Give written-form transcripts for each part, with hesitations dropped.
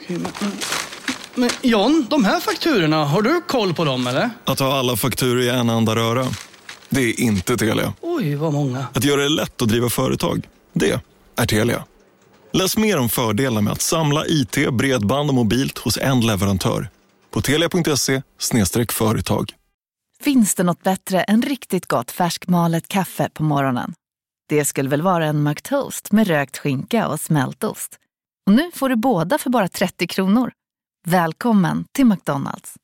Men John, de här fakturorna, har du koll på dem eller? Att ha alla fakturor i en enda röra, det är inte Telia. Oj, vad många. Att göra det lätt att driva företag, det är Telia. Läs mer om fördelarna med att samla IT, bredband och mobilt hos en leverantör på telia.se/företag. Finns det något bättre än riktigt gott färskmalet kaffe på morgonen? Det skulle väl vara en McToast med rökt skinka och smältost. Och nu får du båda för bara 30 kronor. Välkommen till McDonald's.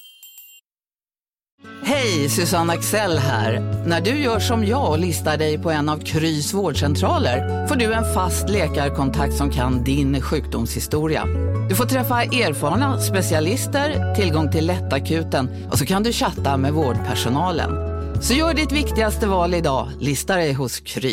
Hej, Susanne Axel här. När du gör som jag och listar dig på en av Krys vårdcentraler får du en fast läkarkontakt som kan din sjukdomshistoria. Du får träffa erfarna specialister, tillgång till lättakuten och så kan du chatta med vårdpersonalen. Så gör ditt viktigaste val idag, lista dig hos Kry.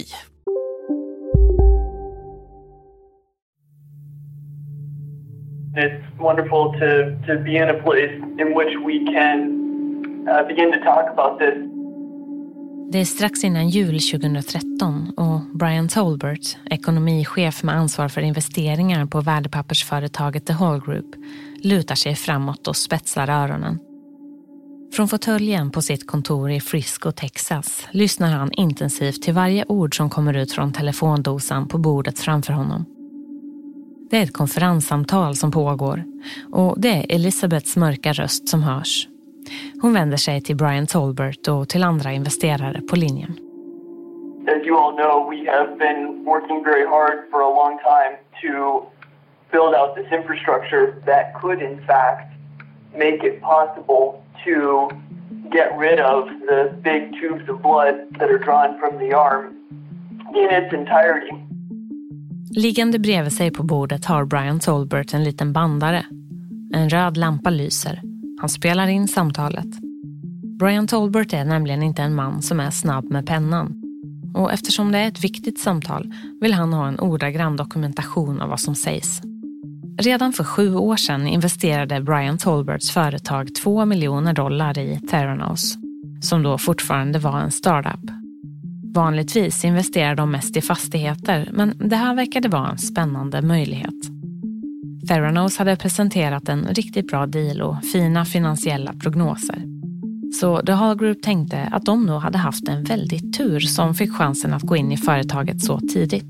It's wonderful to be in a place in which we can begin to talk about this. Det är strax innan jul 2013 och Brian Tolbert, ekonomichef med ansvar för investeringar på värdepappersföretaget The Hall Group, lutar sig framåt och spetsar öronen. Från fåtöljen på sitt kontor i Frisco, Texas, lyssnar han intensivt till varje ord som kommer ut från telefondosan på bordet framför honom. Det är ett konferenssamtal som pågår och det är Elizabeths mörka röst som hörs. Hon vänder sig till Brian Tolbert och till andra investerare på linjen. As you all know, we have been working very hard for a long time to build out this infrastructure that could in fact make it possible to get rid of the big tubes of blood that are drawn from the arm in its entirety. Liggande bredvid sig på bordet har Brian Tolbert en liten bandare. En röd lampa lyser. Han spelar in samtalet. Brian Tolbert är nämligen inte en man som är snabb med pennan. Och eftersom det är ett viktigt samtal vill han ha en ordagrann dokumentation av vad som sägs. Redan för 7 år sedan investerade Brian Tolberts företag $2 miljoner i Theranos, som då fortfarande var en startup. Vanligtvis investerar de mest i fastigheter, men det här verkade vara en spännande möjlighet. Theranos hade presenterat en riktigt bra deal och fina finansiella prognoser. Så The Hall Group tänkte att de nog hade haft en väldigt tur som fick chansen att gå in i företaget så tidigt.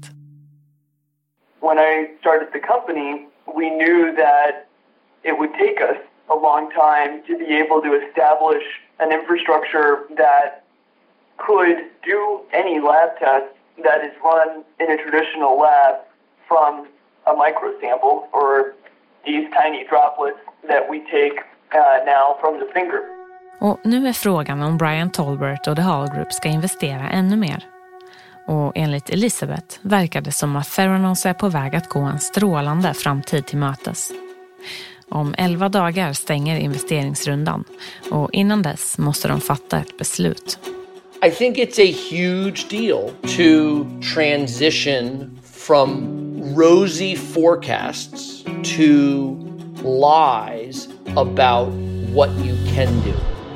When I started the company, we knew that it would take us a long time to be able to establish an infrastructure that could do any lab test that is run in a traditional lab from a microsample or these tiny droplets that we take now from the finger. Och nu är frågan om Brian Tolbert och The Hall Group ska investera ännu mer. Och enligt Elizabeth verkar det som att Theranos är på väg att gå en strålande framtid till mötes. Om 11 dagar stänger investeringsrundan och innan dess måste de fatta ett beslut. I think it's a huge deal to transition from rosy forecasts to lies about what you can do.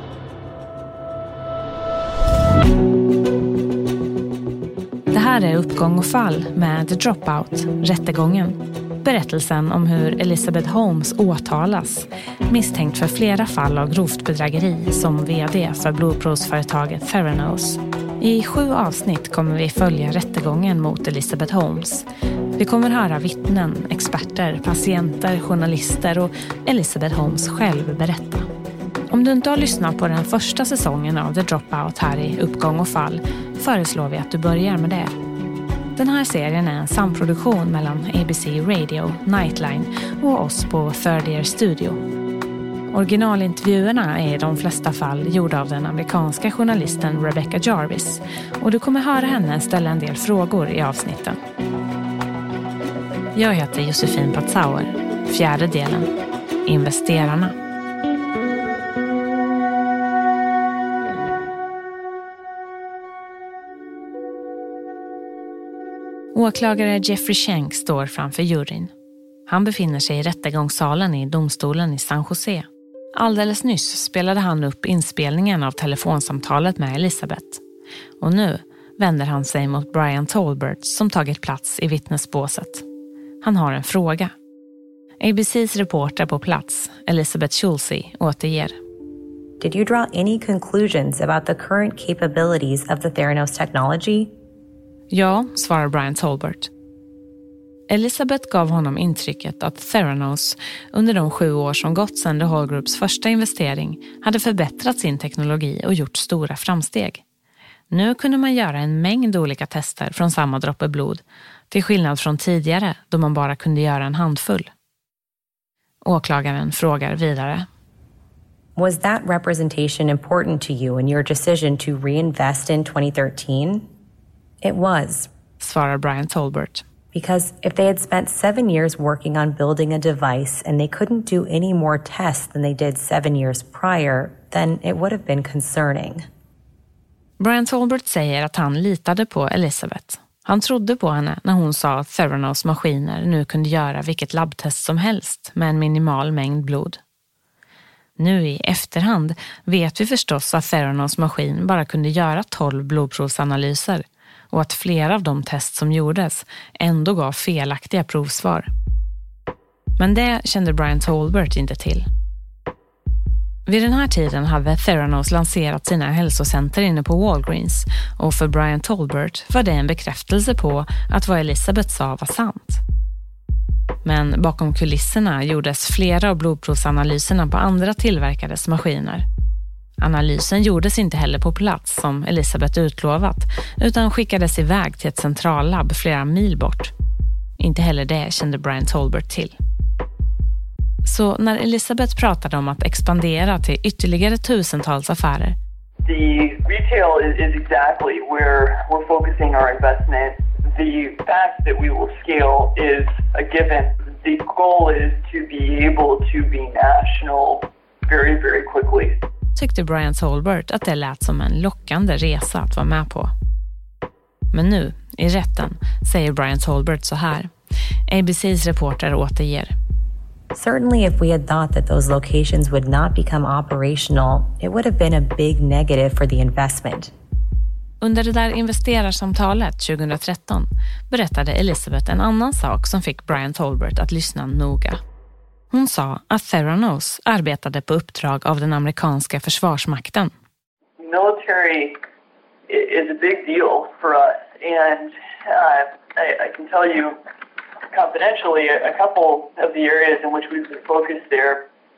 Det här är Uppgång och fall med The Dropout, rättegången. Berättelsen om hur Elizabeth Holmes åtalas, misstänkt för flera fall av grovt bedrägeri som vd för blodprovsföretaget Theranos. I 7 avsnitt kommer vi följa rättegången mot Elizabeth Holmes. Vi kommer höra vittnen, experter, patienter, journalister och Elizabeth Holmes själv berätta. Om du inte har lyssnat på den första säsongen av The Dropout här i Uppgång och fall föreslår vi att du börjar med det. Den här serien är en samproduktion mellan ABC Radio, Nightline och oss på Third Year Studio. Originalintervjuerna är i de flesta fall gjorda av den amerikanska journalisten Rebecca Jarvis och du kommer höra henne ställa en del frågor i avsnitten. Jag heter Josefin Patzauer, 4:e delen, Investerarna. Åklagare Jeffrey Schenck står framför juryn. Han befinner sig i rättegångssalen i domstolen i San Jose. Alldeles nyss spelade han upp inspelningen av telefonsamtalet med Elizabeth. Och nu vänder han sig mot Brian Tolbert som tagit plats i vittnesbåset. Han har en fråga. ABCs reporter på plats, Elizabeth Schulze, återger. Did you draw any conclusions about the current capabilities of the Theranos technology? Ja, svarar Brian Tolbert. Elizabeth gav honom intrycket att Theranos under de 7 år som gått sedan The Hall Groups första investering hade förbättrat sin teknologi och gjort stora framsteg. Nu kunde man göra en mängd olika tester från samma droppe blod, till skillnad från tidigare då man bara kunde göra en handfull. Åklagaren frågar vidare. Was that representation important to you in your decision to reinvest in 2013? It was, svarar Brian Tolbert. Because if they had spent 7 years working on building a device and they couldn't do any more tests than they did 7 years prior, then it would have been concerning. Brian Tolbert säger att han litade på Elizabeth. Han trodde på henne när hon sa att Theranos maskiner nu kunde göra vilket labbtest som helst med en minimal mängd blod. Nu i efterhand vet vi förstås att Theranos maskin bara kunde göra 12 blodprovsanalyser och att flera av de test som gjordes ändå gav felaktiga provsvar. Men det kände Brian Tolbert inte till. Vid den här tiden hade Theranos lanserat sina hälsocenter inne på Walgreens och för Brian Tolbert var det en bekräftelse på att vad Elizabeth sa var sant. Men bakom kulisserna gjordes flera av blodprovsanalyserna på andra tillverkades maskiner. Analysen gjordes inte heller på plats som Elizabeth utlovat utan skickades iväg till ett centrallabb flera mil bort. Inte heller det kände Brian Tolbert till. Så när Elizabeth pratade om att expandera till ytterligare tusentals affärer. The retail is exactly where we're focusing our investment. The fact that we will scale is a given. The goal is to be able to be national very, very quickly. Tyckte Brian Tolbert att det lät som en lockande resa att vara med på. Men nu, i rätten, säger Brian Tolbert så här. ABCs reporter återger. Certainly if we had thought that those locations would not become operational, it would have been a big negative for the investment. Under det där investerarsamtalet 2013 berättade Elizabeth en annan sak som fick Brian Tolbert att lyssna noga. Hon sa att Theranos arbetade på uppdrag av den amerikanska försvarsmakten. Military is a big deal for us, and I can tell you confidentially a couple of the areas in which we've been focused there.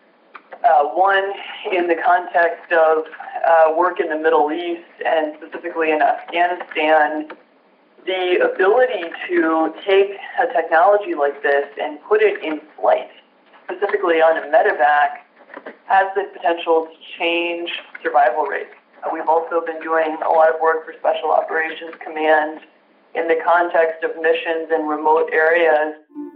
One in the context of work in the Middle East and specifically in Afghanistan, the ability to take a technology like this and put it in flight, specifically on a medevac, has the potential to change survival rates. We've also been doing a lot of work for Special Operations Command in the context of missions in remote areas.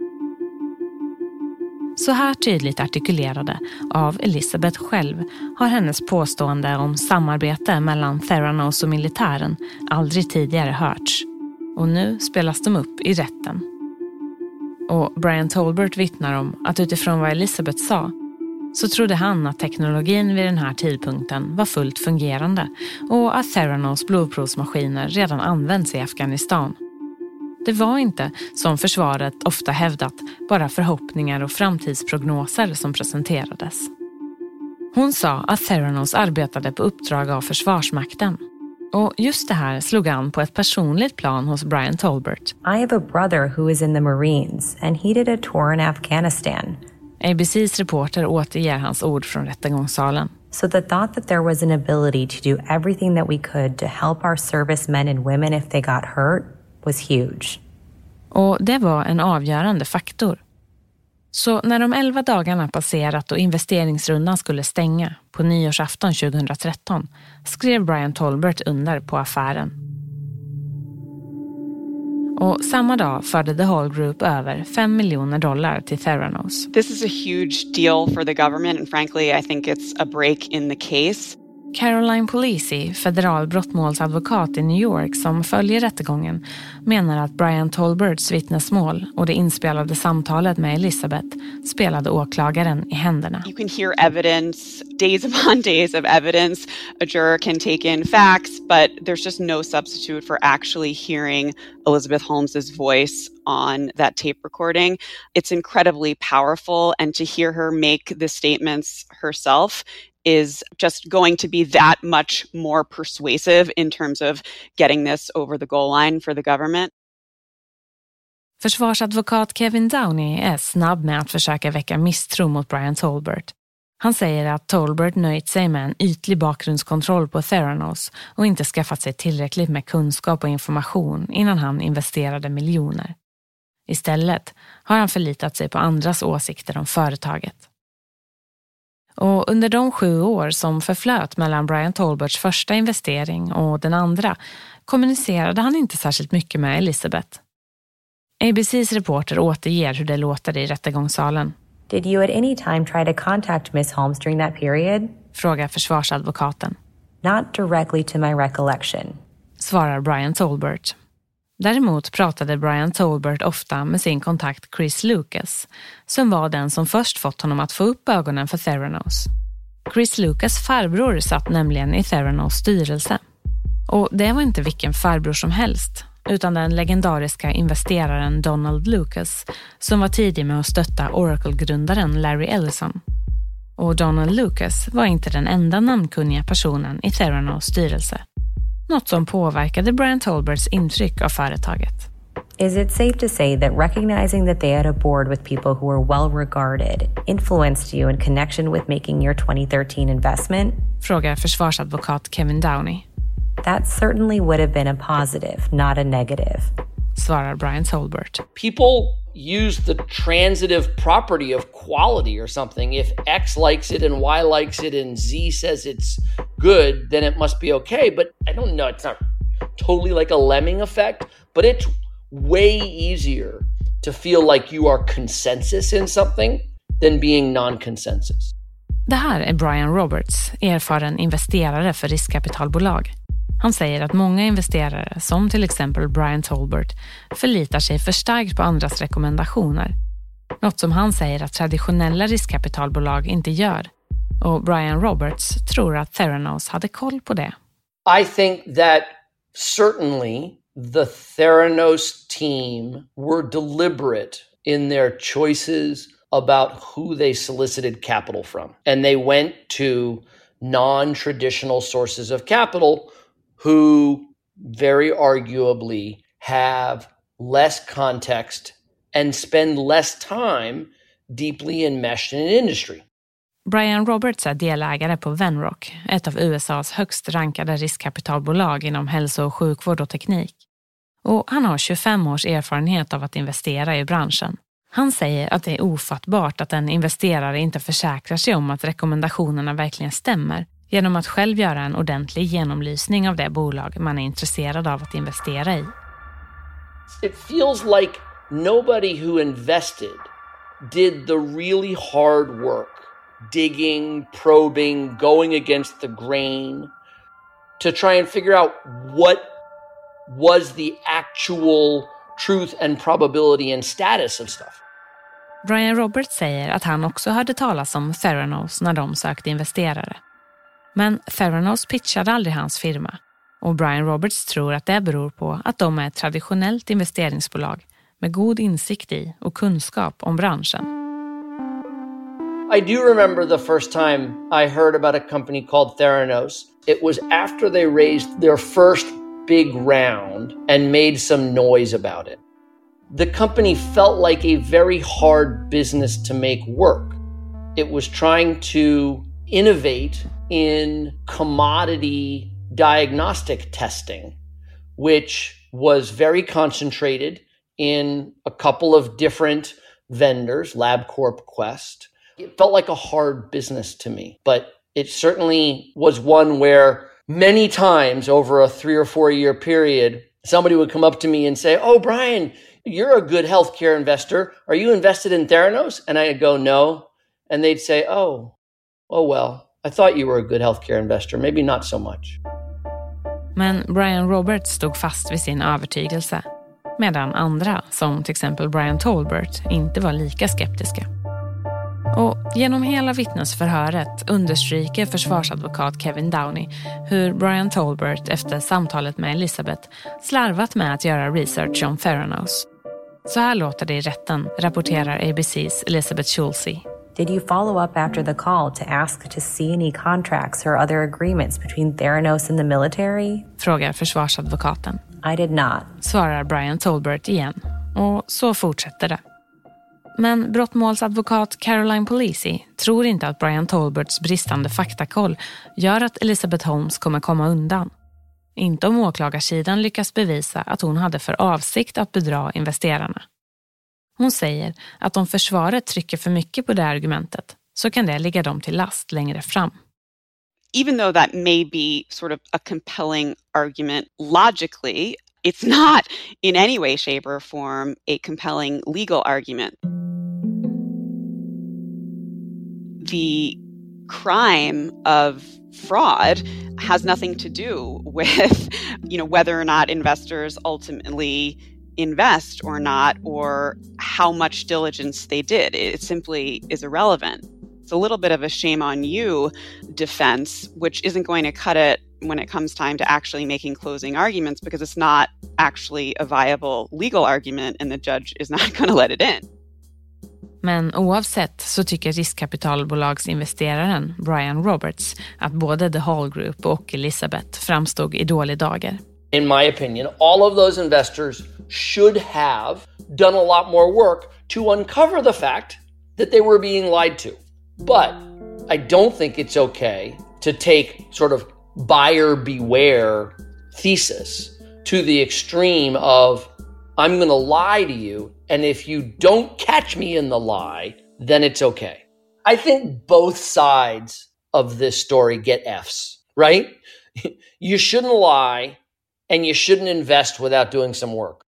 Så här tydligt artikulerade av Elizabeth själv har hennes påstående om samarbete mellan Theranos och militären aldrig tidigare hörts. Och nu spelas de upp i rätten. Och Brian Tolbert vittnar om att utifrån vad Elizabeth sa så trodde han att teknologin vid den här tidpunkten var fullt fungerande och att Theranos blodprovsmaskiner redan används i Afghanistan. Det var inte, som försvaret ofta hävdat, bara förhoppningar och framtidsprognoser som presenterades. Hon sa att Theranos arbetade på uppdrag av försvarsmakten. Och just det här slog an på ett personligt plan hos Brian Tolbert. I have a brother who is in the Marines and he did a tour in Afghanistan. ABCs reporter återger hans ord från rättegångssalen. So the thought that there was an ability to do everything that we could to help our servicemen and women if they got hurt was huge. Och det var en avgörande faktor. Så när de 11 dagarna passerat och investeringsrundan skulle stänga på nyårsafton 2013 skrev Brian Tolbert under på affären. Och samma dag förde The Hall Group över $5 miljoner till Theranos. This is a huge deal for the government and frankly I think it's a break in the case. Caroline Polisi, federal brottmålsadvokat i New York som följer rättegången, menar att Brian Tolberts vittnesmål och det inspelade samtalet med Elizabeth spelade åklagaren i händerna. You can hear evidence, days upon days of evidence. A juror can take in facts, but there's just no substitute for actually hearing Elizabeth Holmes's voice on that tape recording. It's incredibly powerful, and to hear her make the statements herself is just going to be that much more persuasive in terms of getting this over the goal line for the government. Försvarsadvokat Kevin Downey är snabb med att försöka väcka misstro mot Brian Tolbert. Han säger att Tolbert nöjt sig med en ytlig bakgrundskontroll på Theranos och inte skaffat sig tillräckligt med kunskap och information innan han investerade miljoner. Istället har han förlitat sig på andras åsikter om företaget. Och under de 7 år som förflöt mellan Brian Tolberts första investering och den andra kommunicerade han inte särskilt mycket med Elizabeth. ABCs reporter återger hur det låter i rättegångssalen. Did you at any time try to contact Miss Holmes during that period? Frågar försvarsadvokaten. Not directly to my recollection. Svarar Brian Tolbert. Däremot pratade Brian Tolbert ofta med sin kontakt Chris Lucas, som var den som först fått honom att få upp ögonen för Theranos. Chris Lucas farbror satt nämligen i Theranos styrelse. Och det var inte vilken farbror som helst, utan den legendariska investeraren Donald Lucas, som var tidig med att stötta Oracle-grundaren Larry Ellison. Och Donald Lucas var inte den enda namnkunniga personen i Theranos styrelse. Något som påverkade Brian Tolberts intryck av företaget. Is it safe to say that recognizing that they had a board with people who were well regarded influenced you in connection with making your 2013 investment? Frågar försvarsadvokat Kevin Downey. That certainly would have been a positive, not a negative. Svarar Brian Tolbert. People use the transitive property of quality or something. If X likes it and Y likes it and Z says it's good, then it must be okay. But I don't know, it's not totally like a lemming effect, but it's way easier to feel like you are consensus in something than being non-consensus. Det här är Brian Roberts, erfaren investerare för riskkapitalbolag. Han säger att många investerare, som till exempel Brian Tolbert, förlitar sig för starkt på andras rekommendationer. Något som han säger att traditionella riskkapitalbolag inte gör. Och Brian Roberts tror att Theranos hade koll på det. I think that certainly the Theranos team were deliberate in their choices about who they solicited capital from. And they went to non-traditional sources of capital who very arguably have less context and spend less time deeply enmeshed in an industry. Brian Roberts är delägare på Venrock, ett av USAs högst rankade riskkapitalbolag inom hälso- och sjukvård och teknik. Och han har 25 års erfarenhet av att investera i branschen. Han säger att det är ofattbart att en investerare inte försäkrar sig om att rekommendationerna verkligen stämmer genom att själv göra en ordentlig genomlysning av det bolag man är intresserad av att investera i. It feels like nobody who invested did the really hard work, digging, probing, going against the grain to try and figure out what was the actual truth and probability and status of stuff. Brian Roberts säger att han också hörde talas om Theranos när de sökte investerare. Men Theranos pitchade aldrig hans firma. Och Brian Roberts tror att det beror på att de är ett traditionellt investeringsbolag med god insikt i och kunskap om branschen. I do remember the first time I heard about a company called Theranos. It was after they raised their first big round and made some noise about it. The company felt like a very hard business to make work. It was trying to innovate in commodity diagnostic testing, which was very concentrated in a couple of different vendors, LabCorp, Quest. It felt like a hard business to me, but it certainly was one where many times over a 3 or 4 year period, somebody would come up to me and say, "Oh, Brian, you're a good healthcare investor. Are you invested in Theranos?" And I'd go, "No." And they'd say, Oh, well, I thought you were a good healthcare investor, maybe not so much. Men Brian Roberts stod fast vid sin övertygelse, medan andra, som till exempel Brian Tolbert, inte var lika skeptiska. Och genom hela vittnesförhöret understryker försvarsadvokat Kevin Downey hur Brian Tolbert efter samtalet med Elizabeth slarvat med att göra research om Theranos. Så här låter det i rätten, rapporterar ABC's Elizabeth Schulze. Did you follow up after the call to ask to see any contracts or other agreements between Theranos and the military? Frågar försvarsadvokaten. I did not. Svarar Brian Tolbert igen. Och så fortsätter det. Men brottmålsadvokat Caroline Polisi tror inte att Brian Tolberts bristande faktakoll gör att Elizabeth Holmes kommer komma undan. Inte om åklagarsidan lyckas bevisa att hon hade för avsikt att bedra investerarna. Hon säger att om försvaret trycker för mycket på det argumentet så kan det ligga dem till last längre fram. Even though that may be sort of a compelling argument logically, it's not in any way, shape, or form a compelling legal argument. The crime of fraud has nothing to do with, whether or not investors ultimately invest or not, or how much diligence they did. It simply is irrelevant. It's a little bit of a shame on you defense, which isn't going to cut it when it comes time to actually making closing arguments, because it's not actually a viable legal argument and the judge is not going to let it in. Men oavsett så tycker riskkapitalbolagsinvesteraren Brian Roberts att både The Hall Group och Elizabeth framstod i dålig dager. In my opinion, all of those investors should have done a lot more work to uncover the fact that they were being lied to. But I don't think it's okay to take sort of buyer beware thesis to the extreme of I'm going to lie to you, and if you don't catch me in the lie, then it's okay. I think both sides of this story get Fs, right? You shouldn't lie, and you shouldn't invest without doing some work.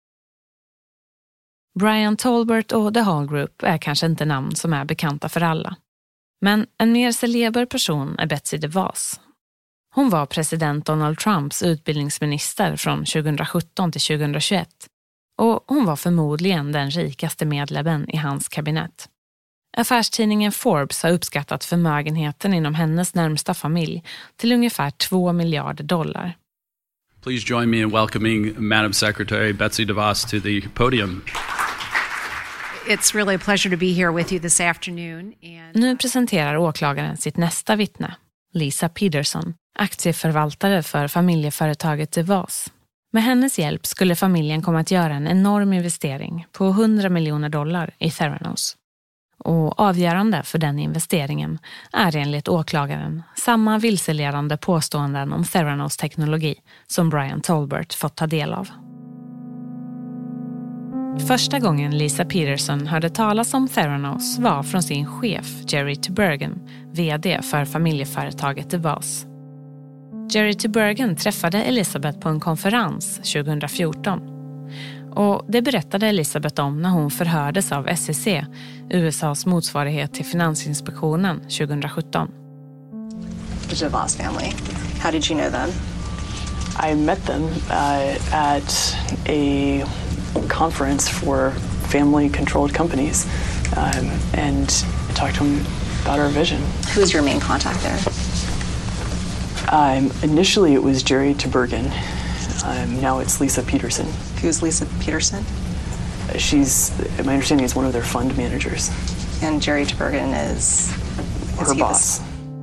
Brian Tolbert och The Hall Group är kanske inte namn som är bekanta för alla. Men en mer celeber person är Betsy DeVos. Hon var president Donald Trumps utbildningsminister från 2017 till 2021. Och hon var förmodligen den rikaste medlemmen i hans kabinett. Affärstidningen Forbes har uppskattat förmögenheten inom hennes närmsta familj till ungefär $2 miljarder. Please join me in welcoming Madam Secretary Betsy DeVos to the podium. It's really a pleasure to be here with you this afternoon. Nu presenterar åklagaren sitt nästa vittne, Lisa Peterson, aktieförvaltare för familjeföretaget DeVos. Med hennes hjälp skulle familjen komma att göra en enorm investering på $100 miljoner i Theranos. Och avgörande för den investeringen är enligt åklagaren samma vilseledande påståenden om Theranos teknologi som Brian Tolbert fått ta del av. Första gången Lisa Peterson hörde talas om Theranos var från sin chef Jerry Tubergen, vd för familjeföretaget DeVos. Jerry Tubergen träffade Elizabeth på en konferens 2014. Och det berättade Elizabeth om när hon förhördes av SEC, USAs motsvarighet till Finansinspektionen 2017. The DeVos family. How did you know them? I met them at a conference for family-controlled companies and talked to them about our vision. Who was your main contact there? Initially it was Jerry Tubergen. Now it's Lisa Peterson. Who's Lisa Peterson? My understanding is one of their fund managers. And Jerry Tubergen is her boss.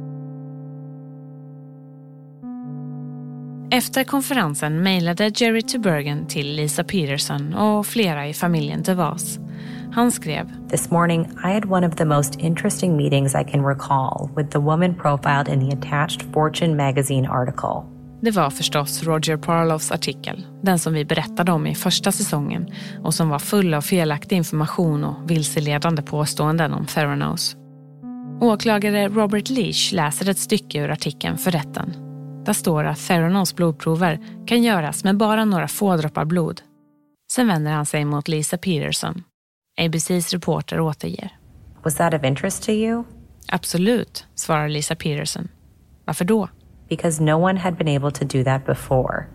Efter konferensen mejlade Jerry Tubergen till Lisa Peterson och flera i familjen DeVos. Han skrev: This morning I had one of the most interesting meetings I can recall with the woman profiled in the attached Fortune magazine article. Det var förstås Roger Parloffs artikel, den som vi berättade om i första säsongen och som var full av felaktig information och vilseledande påståenden om Theranos. Åklagare Robert Leach läser ett stycke ur artikeln för rätten. Där står att Theranos blodprover kan göras med bara några få droppar blod. Sen vänder han sig mot Lisa Peterson. ABCs reporter återger. Was that of interest to you? Absolut, svarar Lisa Peterson. Varför då? Because no one had been able to do that before.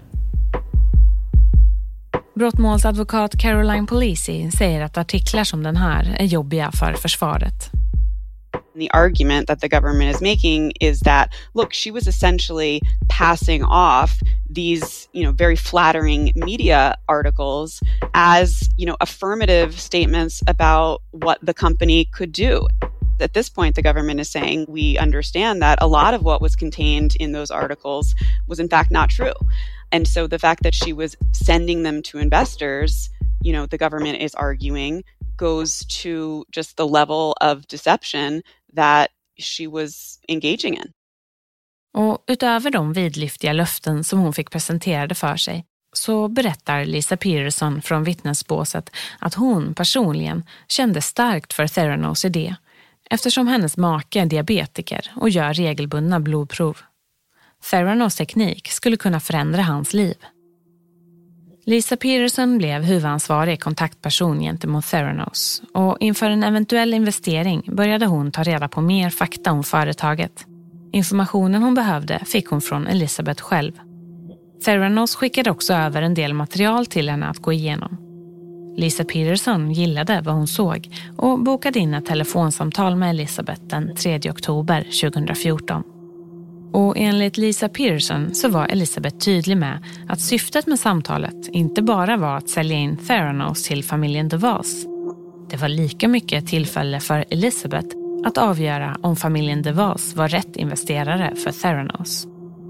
Brottmålsadvokat Caroline Polisi säger att artiklar som den här är jobbiga för försvaret. The argument that the government is making is that, look, she was essentially passing off these, very flattering media articles as, affirmative statements about what the company could do. At this point, the government is saying we understand that a lot of what was contained in those articles was in fact not true. And so the fact that she was sending them to investors, the government is arguing, goes to just the level of deception that she was engaging in. Och utöver de vidlyftiga löften som hon fick presenterade för sig så berättar Lisa Peterson från vittnesbåset att hon personligen kände starkt för Theranos idé eftersom hennes make är diabetiker och gör regelbundna blodprov. Theranos teknik skulle kunna förändra hans liv. Lisa Peterson blev huvudansvarig kontaktperson gentemot Theranos och inför en eventuell investering började hon ta reda på mer fakta om företaget. Informationen hon behövde fick hon från Elizabeth själv. Theranos skickade också över en del material till henne att gå igenom. Lisa Peterson gillade vad hon såg och bokade in ett telefonsamtal med Elizabeth den 3 oktober 2014. Och enligt Lisa Peterson så var Elizabeth tydlig med att syftet med samtalet inte bara var att sälja in Theranos till familjen DeVos. Det var lika mycket tillfälle för Elizabeth att avgöra om familjen DeVos var rätt investerare för Theranos.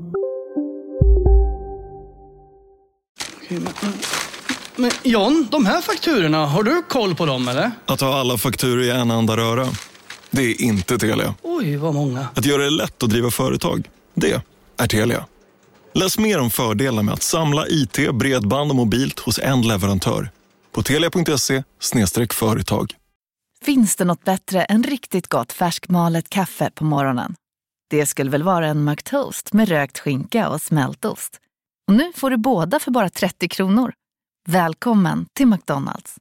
Men John, de här fakturorna, har du koll på dem eller? Att ha alla fakturor i en enda röra, det är inte Telia. Oj, vad många. Att göra det lätt att driva företag, det är Telia. Läs mer om fördelar med att samla IT, bredband och mobilt hos en leverantör på telia.se/företag. Finns det något bättre än riktigt gott färskmalet kaffe på morgonen? Det skulle väl vara en McToast med rökt skinka och smältost. Och nu får du båda för bara 30 kronor. Välkommen till McDonald's.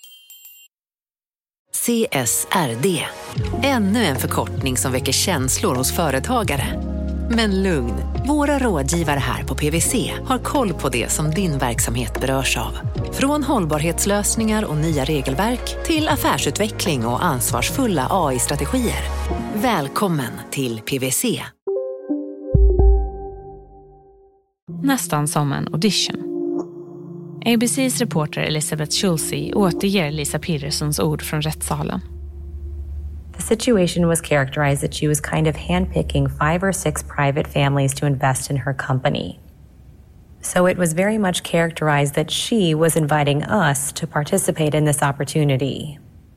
CSRD. Ännu en förkortning som väcker känslor hos företagare. Men lugn, våra rådgivare här på PwC har koll på det som din verksamhet berörs av. Från hållbarhetslösningar och nya regelverk till affärsutveckling och ansvarsfulla AI-strategier. Välkommen till PwC. Nästan som en audition. ABCs reporter Elizabeth Schulze återger Lisa Petersons ord från rättssalen. The situation was characterized that she was kind of handpicking 5 or 6 private families to invest in her company. So it was very much characterized that she was inviting us to participate in this opportunity.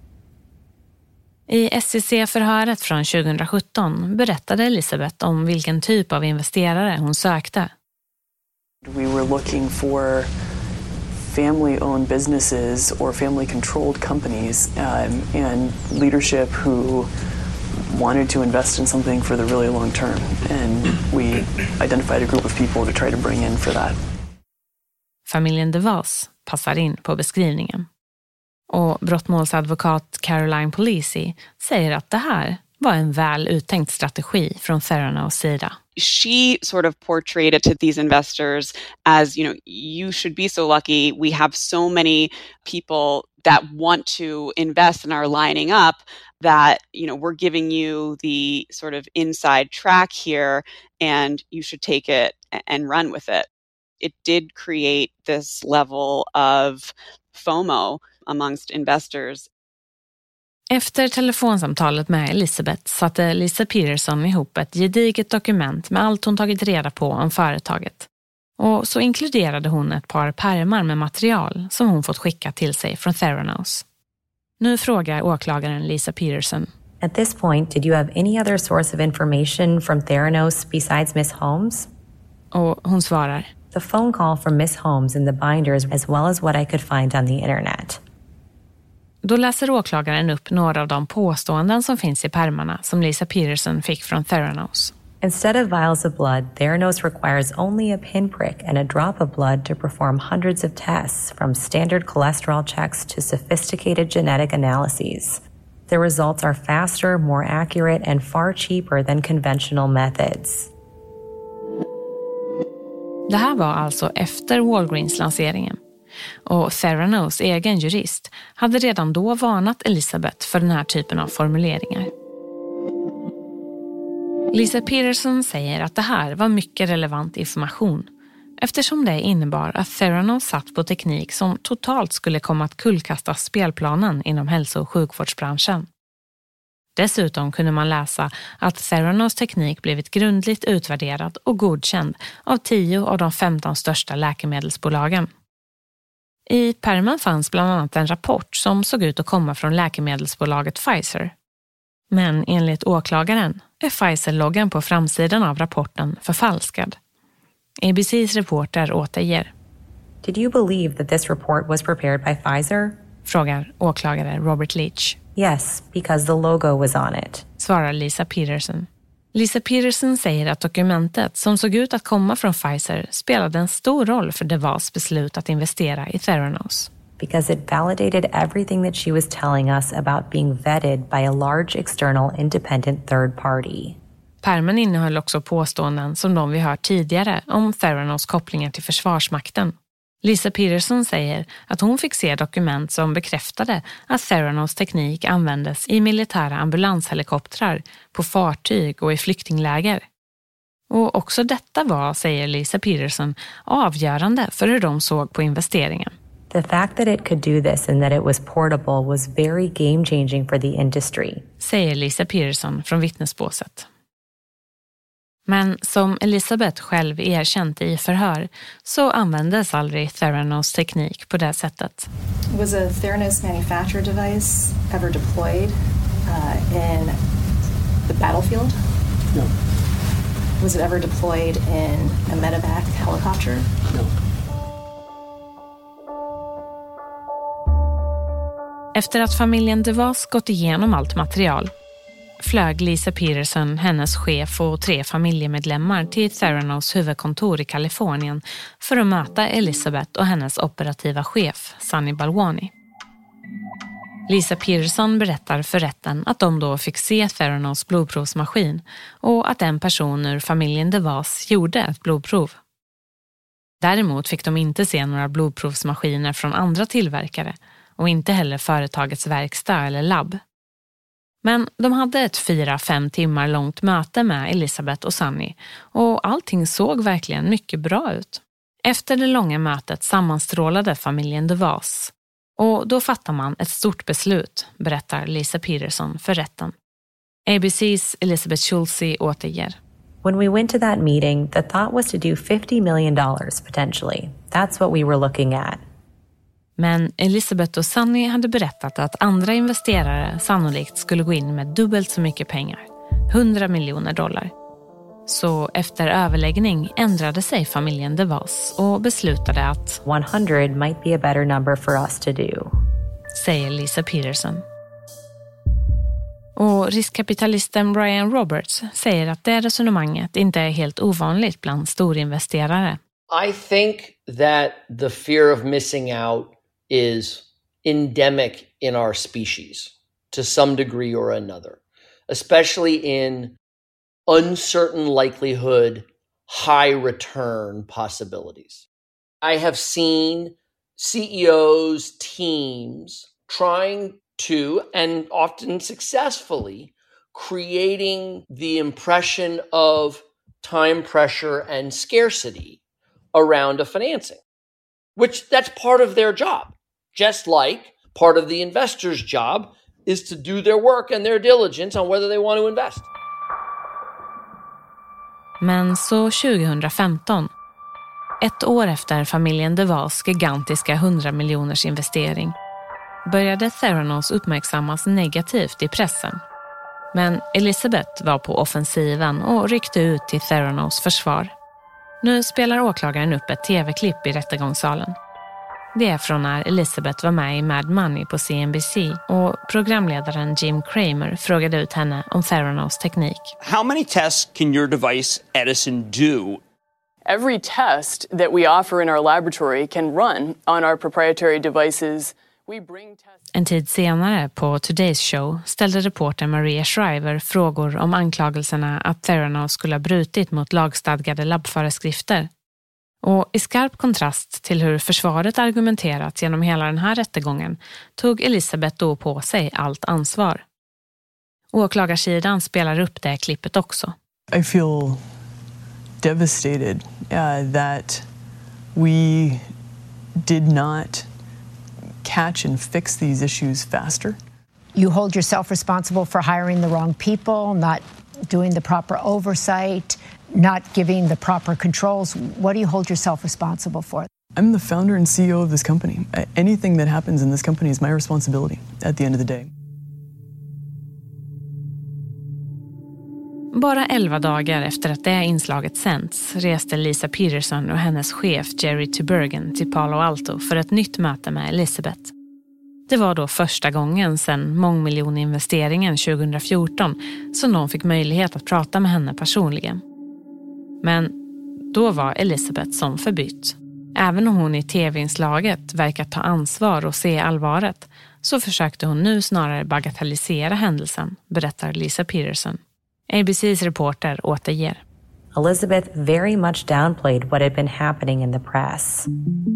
I SEC-förhöret från 2017 berättade Elizabeth om vilken typ av investerare hon sökte. We were looking for family-owned businesses or family-controlled companies and leadership who wanted to invest in something for the really long term. And we identified a group of people to try to bring in for that. Familjen DeVos passar in på beskrivningen. Och brottmålsadvokat Caroline Polisi säger att det här var en väl uttänkt strategi från Theranos sida. She sort of portrayed it to these investors as, you should be so lucky. We have so many people that want to invest and are lining up that, we're giving you the sort of inside track here and you should take it and run with it. It did create this level of FOMO amongst investors. Efter telefonsamtalet med Elizabeth satte Lisa Peterson ihop ett gediget dokument med allt hon tagit reda på om företaget. Och så inkluderade hon ett par pärmar med material som hon fått skicka till sig från Theranos. Nu frågar åklagaren Lisa Peterson. At this point, did you have any other source of information from Theranos besides Miss Holmes? Och hon svarar. The phone call from Miss Holmes in the binders as well as what I could find on the internet. Då läser åklagaren upp några av de påståenden som finns i pärmarna som Lisa Peterson fick från Theranos. Instead of vials of blood, Theranos requires only a pinprick and a drop of blood to perform hundreds of tests, from standard cholesterol checks to sophisticated genetic analyses. The results are faster, more accurate, and far cheaper than conventional methods. Det här var alltså efter Walgreens-lanseringen. Och Theranos egen jurist hade redan då varnat Elizabeth för den här typen av formuleringar. Lisa Peterson säger att det här var mycket relevant information eftersom det innebar att Theranos satt på teknik som totalt skulle komma att kullkasta spelplanen inom hälso- och sjukvårdsbranschen. Dessutom kunde man läsa att Theranos teknik blivit grundligt utvärderad och godkänd av 10 av de 15 största läkemedelsbolagen. I pärmen fanns bland annat en rapport som såg ut att komma från läkemedelsbolaget Pfizer. Men enligt åklagaren är Pfizer-loggan på framsidan av rapporten förfalskad. ABCs reporter återger. Did you believe that this report was prepared by Pfizer? Frågar åklagare Robert Leach. Yes, because the logo was on it. Svarar Lisa Peterson. Lisa Peterson säger att dokumentet som såg ut att komma från Pfizer spelade en stor roll för DeVos beslut att investera i Theranos. Because it validated everything that she was telling us about being vetted by a large external independent third party. Pärmen innehöll också påståenden som de vi hört tidigare om Theranos kopplingar till Försvarsmakten. Lisa Peterson säger att hon fick se dokument som bekräftade att Theranos teknik användes i militära ambulanshelikoptrar, på fartyg och i flyktingläger. Och också detta var, säger Lisa Peterson, avgörande för hur de såg på investeringen. The fact that it could do this and that it was portable was very game-changing for the industry. Säger Lisa Peterson från vittnesbåset. Men som Elizabeth själv erkänt i förhör så användes aldrig Theranos teknik på det sättet. Was a Theranos manufactured device ever deployed in the battlefield? No. Was it ever deployed in a medevac helicopter? No. Efter att familjen DeVos gått igenom allt material flög Lisa Peterson, hennes chef och 3 familjemedlemmar till Theranos huvudkontor i Kalifornien för att möta Elizabeth och hennes operativa chef, Sunny Balwani. Lisa Peterson berättar för rätten att de då fick se Theranos blodprovsmaskin och att en person ur familjen DeVos gjorde ett blodprov. Däremot fick de inte se några blodprovsmaskiner från andra tillverkare och inte heller företagets verkstad eller labb. Men de hade ett 4-5 timmar långt möte med Elizabeth och Sunny och allting såg verkligen mycket bra ut. Efter det långa mötet sammanstrålade familjen DeVos och då fattar man ett stort beslut, berättar Lisa Peterson för rätten. ABCs Elizabeth Schulze återger. When we went to that meeting, the thought was to do $50 million potentially. That's what we were looking at. Men Elizabeth och Sunny hade berättat att andra investerare sannolikt skulle gå in med dubbelt så mycket pengar, $100 miljoner. Så efter överläggning ändrade sig familjen DeVos och beslutade att 100 might be a better number for us to do, säger Lisa Peterson. Och riskkapitalisten Brian Roberts säger att det resonemanget inte är helt ovanligt bland storinvesterare. I think that the fear of missing out is endemic in our species to some degree or another, especially in uncertain likelihood, high return possibilities. I have seen CEOs, teams trying to, and often successfully, creating the impression of time pressure and scarcity around a financing, which that's part of their job. Just like part of the investor's job is to do their work and their diligence on whether they want to invest. Men så 2015, ett år efter familjen DeVos gigantiska 100 miljoners investering, började Theranos uppmärksammas negativt i pressen. Men Elizabeth var på offensiven och ryckte ut till Theranos försvar. Nu spelar åklagaren upp ett tv-klipp i rättegångssalen. Det är från när Elizabeth var med i Mad Money på CNBC och programledaren Jim Cramer frågade ut henne om Theranos teknik. How many tests can your device Edison do? Every test that we offer in our laboratory can run on our proprietary devices. En tid senare på Today's Show ställde reporter Maria Shriver frågor om anklagelserna att Theranos skulle ha brutit mot lagstadgade labbföreskrifter. Och i skarp kontrast till hur försvaret argumenterat genom hela den här rättegången tog Elizabeth då på sig allt ansvar. Åklagarsidan spelar upp det klippet också. I feel devastated that we did not catch and fix these issues faster. You hold yourself responsible for hiring the wrong people, not doing the proper oversight, not giving the proper controls. What do you hold yourself responsible for? I'm the founder and CEO of this company. Anything that happens in this company is my responsibility at the end of the day. Bara 11 dagar efter att det inslaget sänds reste Lisa Peterson och hennes chef Jerry Tubergen till Palo Alto för ett nytt möte med Elizabeth. Det var då första gången sedan mångmiljoninvesteringen 2014 som någon fick möjlighet att prata med henne personligen. Men då var Elizabeth som förbytt. Även om hon i tv-inslaget verkar ta ansvar och se allvaret så försökte hon nu snarare bagatellisera händelsen, berättar Lisa Peterson. ABC's reporter återger. Elizabeth very much downplayed what had been happening in the press.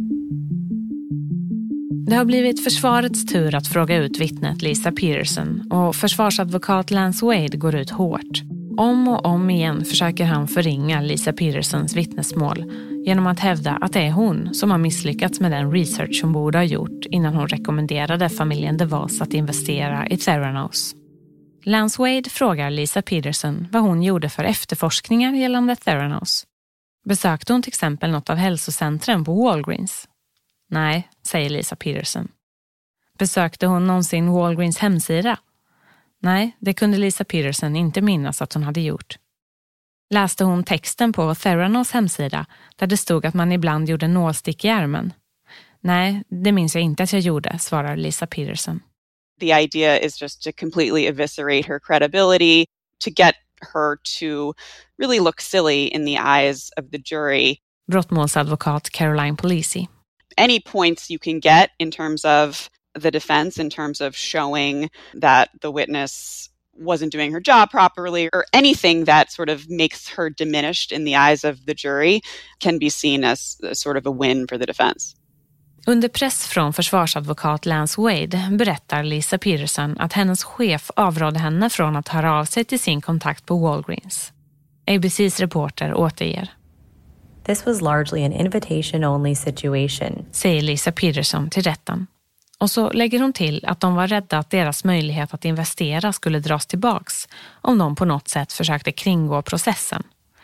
Det har blivit försvarets tur att fråga ut vittnet Lisa Peterson och försvarsadvokat Lance Wade går ut hårt. Om och om igen försöker han förringa Lisa Petersons vittnesmål genom att hävda att det är hon som har misslyckats med den research hon borde ha gjort innan hon rekommenderade familjen DeVos att investera i Theranos. Lance Wade frågar Lisa Peterson vad hon gjorde för efterforskningar gällande Theranos. Besökte hon till exempel något av hälsocentren på Walgreens? Nej, säger Lisa Peterson. Besökte hon någonsin Walgreens hemsida? Nej, det kunde Lisa Peterson inte minnas att hon hade gjort. Läste hon texten på Theranos hemsida där det stod att man ibland gjorde nålstick i ärmen? Nej, det minns jag inte att jag gjorde, svarar Lisa Peterson. The idea is just to completely eviscerate her credibility, to get her to really look silly in the eyes of the jury. Brottmålsadvokat Caroline Polisi. Any points you can get in terms of the defense, in terms of showing that the witness wasn't doing her job properly, or anything that sort of makes her diminished in the eyes of the jury, can be seen as a sort of a win for the defense. Under press från försvarsadvokat Lance Wade berättar Lisa Peterson att hennes chef avrådde henne från att höra av sig till sin kontakt på Walgreens. ABC's reporter återger. This was largely an invitation-only situation, säger Lisa Peterson till rätten. Och så lägger hon till att de var rädda att deras möjlighet att investera skulle dras tillbaks om de på något sätt försökte kringgå processen.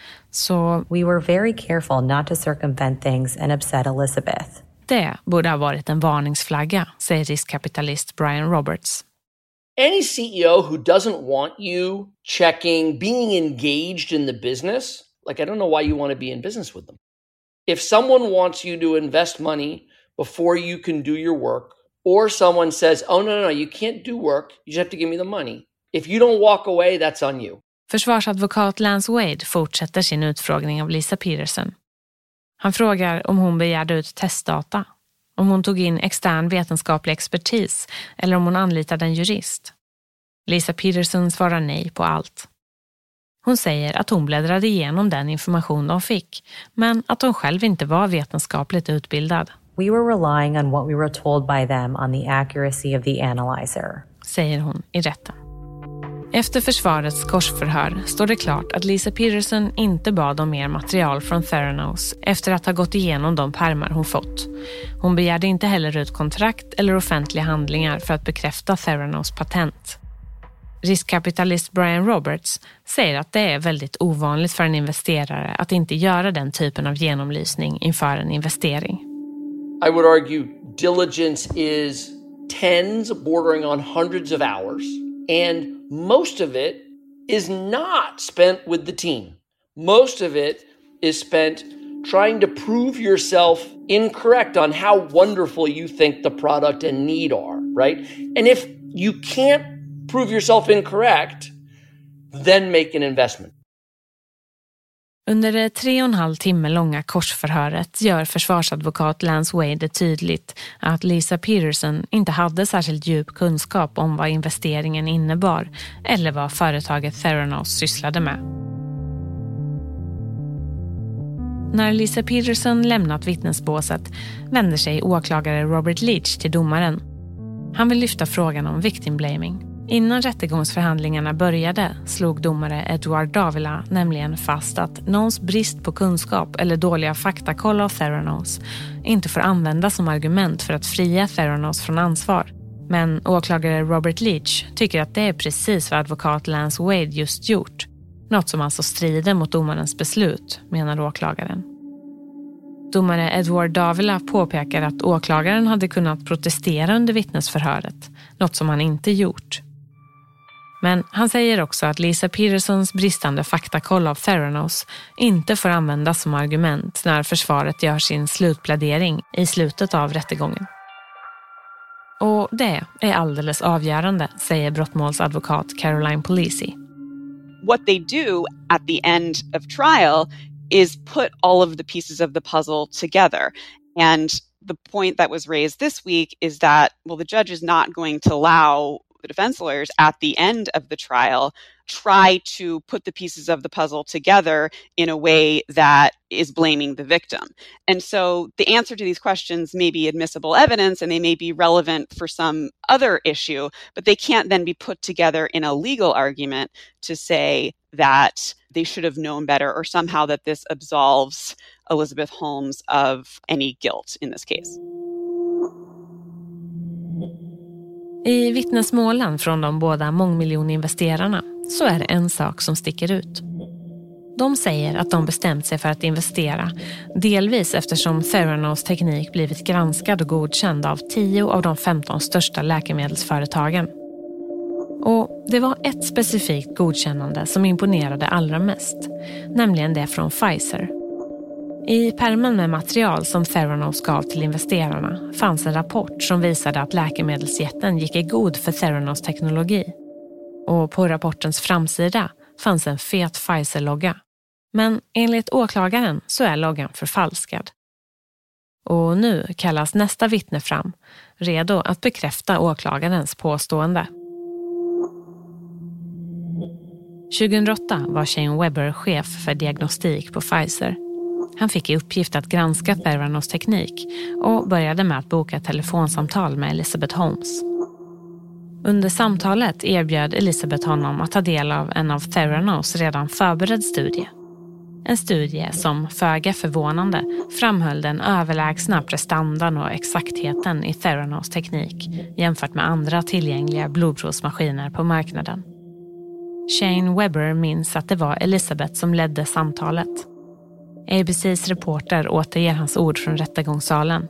Så we were very careful not to circumvent things and upset Elizabeth. Det borde ha varit en varningsflagga, säger riskkapitalist Brian Roberts. Any CEO who doesn't want you checking, being engaged in the business, like I don't know why you want to be in business with them. If someone wants you to invest money before you can do your work, or someone says, oh no, you can't do work, you just have to give me the money. If you don't walk away, that's on you. Försvarsadvokat Lance Wade fortsätter sin utfrågning av Lisa Peterson. Han frågar om hon begärde ut testdata, om hon tog in extern vetenskaplig expertis eller om hon anlitade en jurist. Lisa Peterson svarar nej på allt. Hon säger att hon bläddrade igenom den information de fick, men att hon själv inte var vetenskapligt utbildad. We were relying on what we were told by them on the accuracy of the analyzer, säger hon i rätten. Efter försvarets korsförhör står det klart att Lisa Peterson inte bad om mer material från Theranos efter att ha gått igenom de pärmar hon fått. Hon begärde inte heller ut kontrakt eller offentliga handlingar för att bekräfta Theranos patent. Riskkapitalist Brian Roberts säger att det är väldigt ovanligt för en investerare att inte göra den typen av genomlysning inför en investering. I would argue diligence is tens, bordering on hundreds of hours, and most of it is not spent with the team. Most of it is spent trying to prove yourself incorrect on how wonderful you think the product and need are, right? And if you can't prove yourself incorrect, then make an investment. Under det 3,5 timme långa korsförhöret gör försvarsadvokat Lance Wade det tydligt att Lisa Peterson inte hade särskilt djup kunskap om vad investeringen innebar eller vad företaget Theranos sysslade med. När Lisa Peterson lämnat vittnesbåset vänder sig åklagare Robert Leach till domaren. Han vill lyfta frågan om victim blaming. Innan rättegångsförhandlingarna började slog domare Edward Davila nämligen fast att någons brist på kunskap eller dåliga faktakoll av Theranos inte får användas som argument för att fria Theranos från ansvar. Men åklagare Robert Leach tycker att det är precis vad advokat Lance Wade just gjort. Något som alltså strider mot domarens beslut, menar åklagaren. Domare Edward Davila påpekar att åklagaren hade kunnat protestera under vittnesförhöret, något som han inte gjort. Men han säger också att Lisa Petersons bristande faktakoll av Theranos inte får användas som argument när försvaret gör sin slutplädering i slutet av rättegången. Och det är alldeles avgörande, säger brottmålsadvokat Caroline Polisi. What they do at the end of trial is put all of the pieces of the puzzle together. And the point that was raised this week is that, well, the judge is not going to allow the defense lawyers at the end of the trial try to put the pieces of the puzzle together in a way that is blaming the victim. And so the answer to these questions may be admissible evidence and they may be relevant for some other issue, but they can't then be put together in a legal argument to say that they should have known better or somehow that this absolves Elizabeth Holmes of any guilt in this case. I vittnesmålen från de båda mångmiljoninvesterarna så är det en sak som sticker ut. De säger att de bestämt sig för att investera, delvis eftersom Theranos teknik blivit granskad och godkänd av 10 av de 15 största läkemedelsföretagen. Och det var ett specifikt godkännande som imponerade allra mest, nämligen det från Pfizer. I pärmen med material som Theranos gav till investerarna fanns en rapport som visade att läkemedelsjätten gick i god för Theranos teknologi. Och på rapportens framsida fanns en fet Pfizer-logga. Men enligt åklagaren så är loggan förfalskad. Och nu kallas nästa vittne fram, redo att bekräfta åklagarens påstående. 2008 var Shane Webber chef för diagnostik på Pfizer. Han fick i uppgift att granska Theranos teknik och började med att boka ett telefonsamtal med Elizabeth Holmes. Under samtalet erbjöd Elizabeth honom att ta del av en av Theranos redan förberedd studie. En studie som, föga förvånande, framhöll den överlägsna prestandan och exaktheten i Theranos teknik jämfört med andra tillgängliga blodprovsmaskiner på marknaden. Shane Webber minns att det var Elizabeth som ledde samtalet. ABCs reporter återger hans ord från rättegångssalen.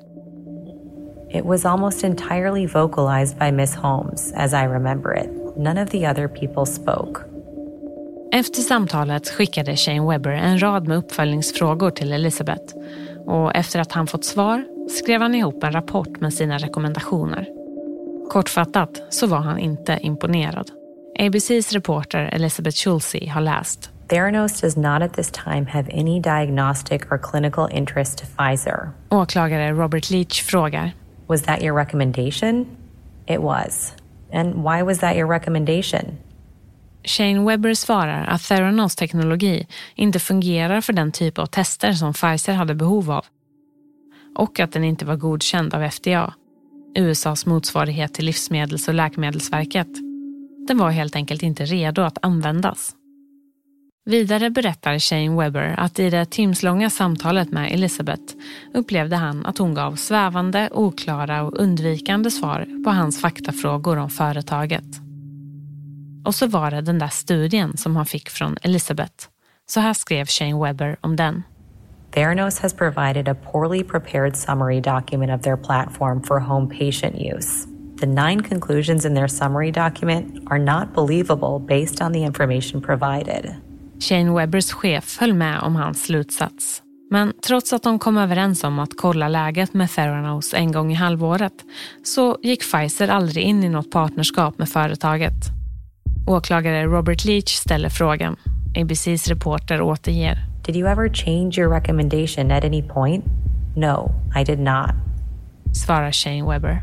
It was almost entirely vocalized by Miss Holmes, as I remember it. None of the other people spoke. Efter samtalet skickade Shane Webber en rad med uppföljningsfrågor till Elizabeth. Och efter att han fått svar skrev han ihop en rapport med sina rekommendationer. Kortfattat så var han inte imponerad. ABCs reporter Elizabeth Schulze har läst. Theranos does not at this time have any diagnostic or clinical interest to Pfizer. Åklagare Robert Leach frågar. Was that your recommendation? It was. And why was that your recommendation? Shane Webber svarar att Theranos teknologi inte fungerar för den typ av tester som Pfizer hade behov av. Och att den inte var godkänd av FDA, USAs motsvarighet till Livsmedels- och läkemedelsverket. Den var helt enkelt inte redo att användas. Vidare berättar Shane Webber att i det timslånga samtalet med Elizabeth upplevde han att hon gav svävande, oklara och undvikande svar på hans faktafrågor om företaget. Och så var det den där studien som han fick från Elizabeth. Så här skrev Shane Webber om den. Theranos has provided a poorly prepared summary document of their platform for home patient use. The 9 conclusions in their summary document are not believable based on the information provided. Shane Webbers chef höll med om hans slutsats. Men trots att de kom överens om att kolla läget med Theranos en gång i halvåret så gick Pfizer aldrig in i något partnerskap med företaget. Åklagare Robert Leach ställer frågan. ABCs reporter återger. Did you ever change your recommendation at any point? No, I did not. Svarar Shane Webber.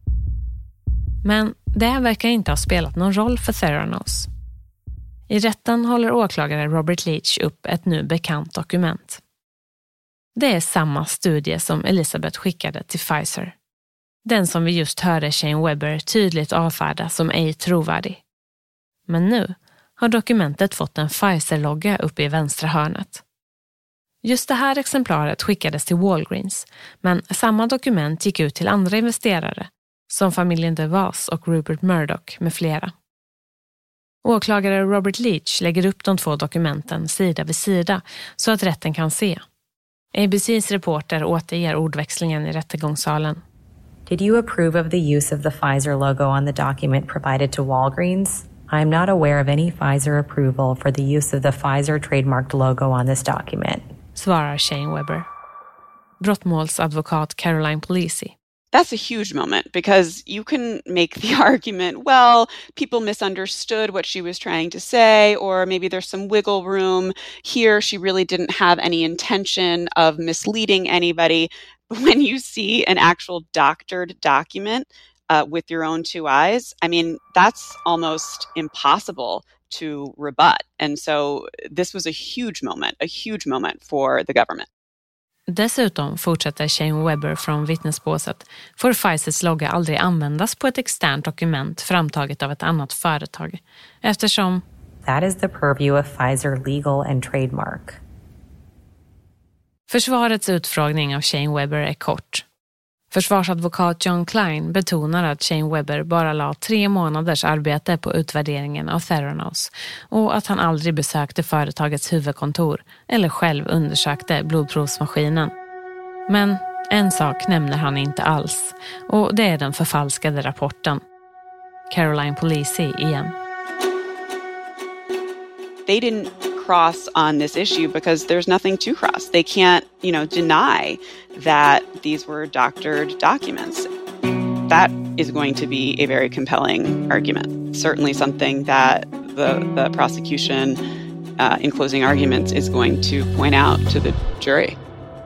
Men det verkar inte ha spelat någon roll för Theranos. I rätten håller åklagare Robert Leach upp ett nu bekant dokument. Det är samma studie som Elizabeth skickade till Pfizer. Den som vi just hörde Shane Webber tydligt avfärda som ej trovärdig. Men nu har dokumentet fått en Pfizer-logga uppe i vänstra hörnet. Just det här exemplaret skickades till Walgreens, men samma dokument gick ut till andra investerare, som familjen DeVos och Rupert Murdoch med flera. Åklagare Robert Leach lägger upp de 2 dokumenten sida vid sida så att rätten kan se. ABCs reporter återger ordväxlingen i rättegångssalen. Did you approve of the use of the Pfizer logo on the document provided to Walgreens? I am not aware of any Pfizer approval for the use of the Pfizer trademarked logo on this document, svarar Shane Webber. Brottmålsadvokat Caroline Polisi. That's a huge moment because you can make the argument, well, people misunderstood what she was trying to say, or maybe there's some wiggle room here. She really didn't have any intention of misleading anybody. But when you see an actual doctored document with your own 2 eyes, I mean, that's almost impossible to rebut. And so this was a huge moment for the government. Dessutom, fortsätter Shane Webber från vittnesbåset, får Pfizers logga aldrig användas på ett externt dokument framtaget av ett annat företag, eftersom that is the purview of Pfizer legal and trademark. Försvarets utfrågning av Shane Webber är kort. Försvarsadvokat John Klein betonar att Shane Webber bara la 3 månaders arbete på utvärderingen av Theranos och att han aldrig besökte företagets huvudkontor eller själv undersökte blodprovsmaskinen. Men en sak nämner han inte alls, och det är den förfalskade rapporten. Caroline Polisi igen. They didn't cross on this issue because there's nothing to cross. They can't, deny that these were doctored documents. That is going to be a very compelling argument. Certainly something that the prosecution in closing arguments is going to point out to the jury.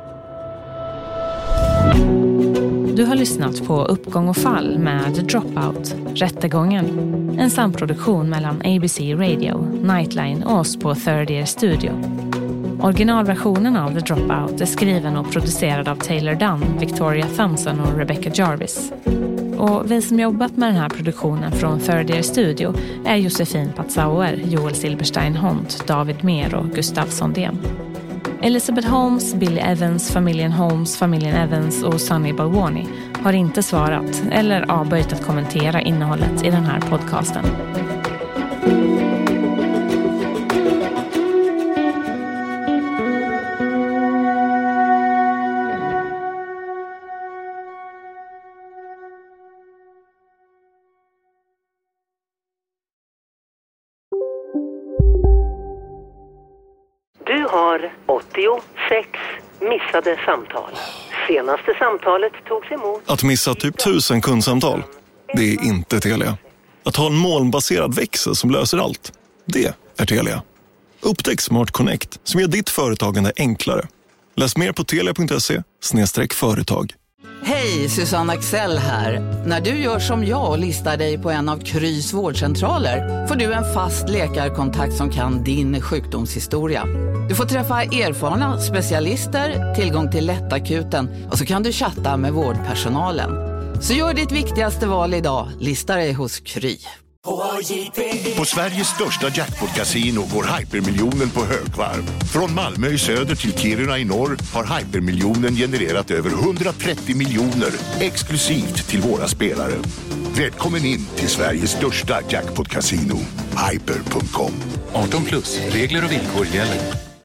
Du har lyssnat på Uppgång och fall med The Dropout, Rättegången. En samproduktion mellan ABC Radio, Nightline och oss på Third Year Studio. Originalversionen av The Dropout är skriven och producerad av Taylor Dunn, Victoria Thompson och Rebecca Jarvis. Och vi som jobbat med den här produktionen från Third Year Studio är Josefin Patzauer, Joel Silberstein-Hont, David Mer och Gustav Sondén. Elizabeth Holmes, Billy Evans, familjen Holmes, familjen Evans och Sunny Balwani har inte svarat eller avböjt att kommentera innehållet i den här podcasten. Du har 86 missade samtal. Senaste samtalet togs emot. Att missa typ 1000 kundsamtal, det är inte Telia. Att ha en molnbaserad växel som löser allt, det är Telia. Upptäck Smart Connect som gör ditt företagande enklare. Läs mer på telia.se/företag. Hej, Susanne Axel här. När du gör som jag och listar dig på en av Krys vårdcentraler får du en fast läkarkontakt som kan din sjukdomshistoria. Du får träffa erfarna specialister, tillgång till lättakuten och så kan du chatta med vårdpersonalen. Så gör ditt viktigaste val idag, lista dig hos Kry. På Sveriges största jackpot-casino går hypermiljonen på högvarv. Från Malmö i söder till Kiruna i norr har hypermiljonen genererat över 130 miljoner exklusivt till våra spelare. Välkommen in till Sveriges största jackpot-casino, hyper.com. 18+, regler och villkor gäller.